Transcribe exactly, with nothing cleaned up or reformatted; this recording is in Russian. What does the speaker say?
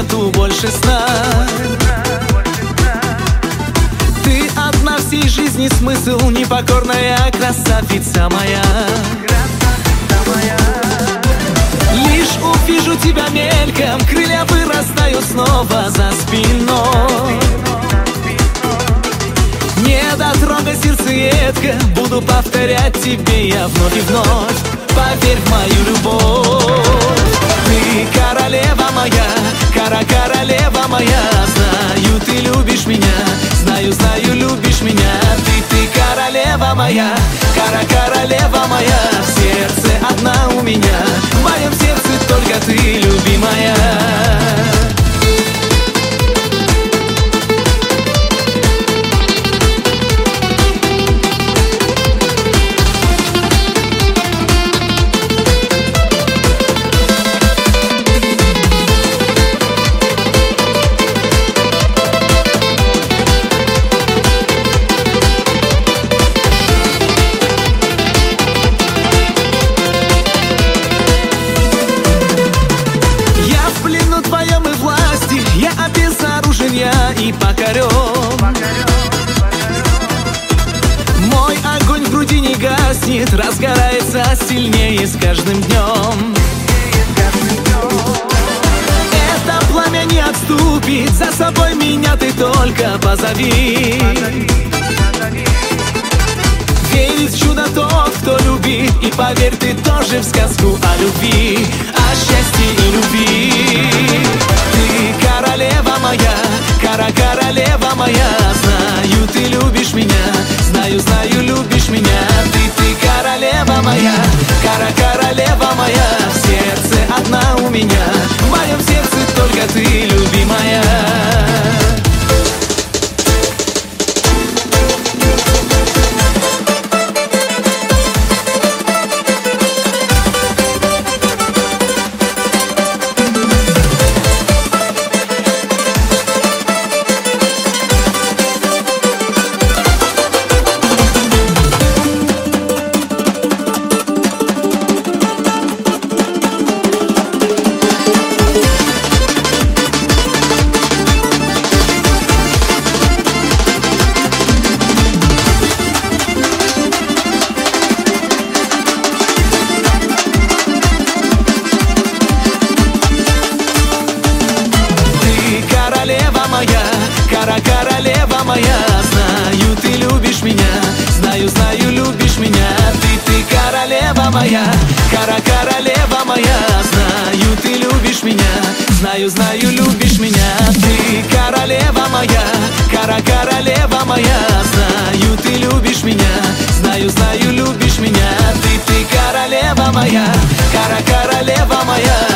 нету больше сна. Ты одна всей жизни смысл, непокорная красавица моя. Лишь увижу тебя мельком, крылья вырастают снова за спиной. Не дотрогай сердцеедка, буду повторять тебе я вновь и вновь. Поверь в мою любовь. Ты королева моя, кара королева моя. Знаю, ты любишь меня, знаю, знаю, любишь меня. Ты, ты королева моя, кара королева моя. В сердце одна у меня, в моем сердце только ты, любимая. Я обезоружен, я и покорен. Мой огонь в груди не гаснет, разгорается сильнее с каждым днем. Это пламя не отступит, за собой меня ты только позови. Верит в чудо тот, кто любит, и поверь, ты тоже в сказку о любви, о счастье и любви. Ты королева моя, кара королева моя. Знаю, ты любишь меня, знаю, знаю, любишь меня. Ты, ты королева моя, кара королева моя. В сердце одна у меня, в моем сердце только ты, любимая. Кара королева моя, знаю, ты любишь меня, знаю, знаю, любишь меня. Ты, ты королева моя, кара королева моя. Знаю, ты любишь меня, знаю, знаю, любишь меня. Ты королева моя, кара королева моя. Знаю, ты любишь меня, знаю, знаю, любишь меня. Ты, ты королева моя, кара королева моя.